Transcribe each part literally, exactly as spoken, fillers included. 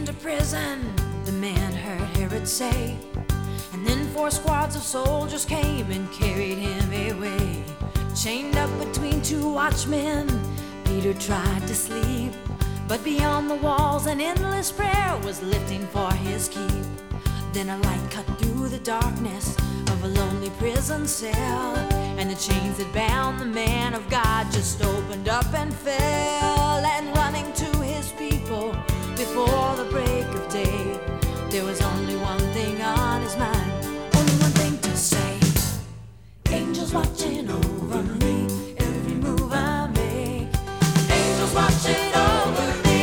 to prison, the man heard Herod say. And then four squads of soldiers came and carried him away. Chained up between two watchmen, Peter tried to sleep, but beyond the walls an endless prayer was lifting for his keep. Then a light cut through the darkness of a lonely prison cell, and the chains that bound the man of God just opened up and fell. And running to his people before the break of day, there was only one thing on his mind, only one thing to say. Angels watching over me, every move I make. Angels watching over me.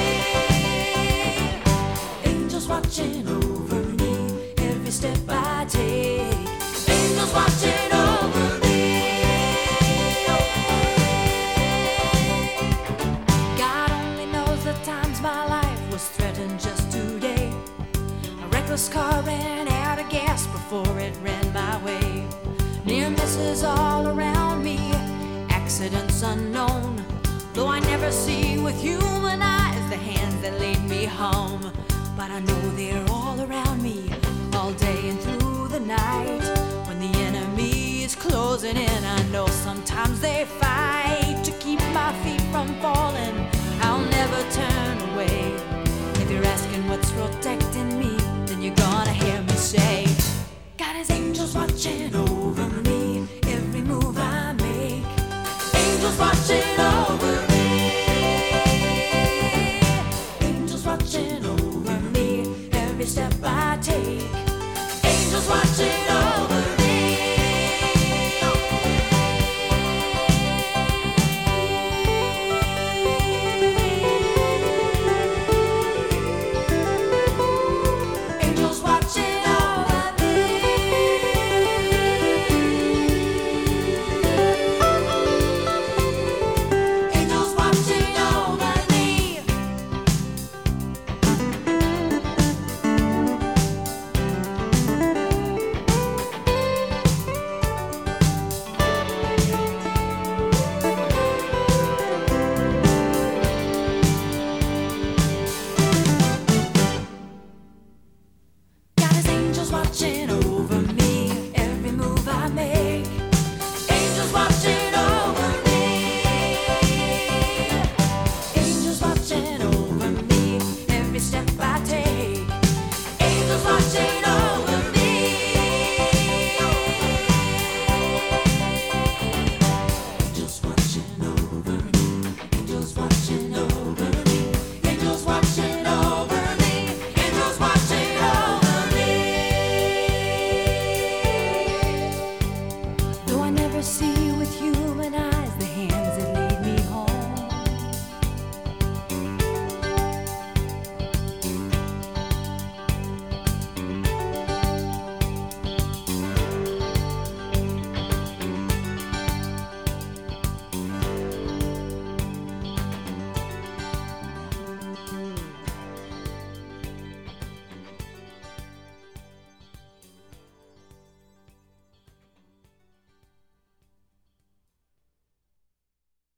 Angels watching over me, every step I take. Angels watching over me. God only knows the times my life was threatened just today. A reckless car ran out of gas before it ran my way. Near misses all around me, accidents unknown. Though I never see with human eyes the hands that lead me home, but I know they're all around me, all day and through the night. When the enemy is closing in, I know sometimes they fight to keep my feet from falling. I'll never turn away.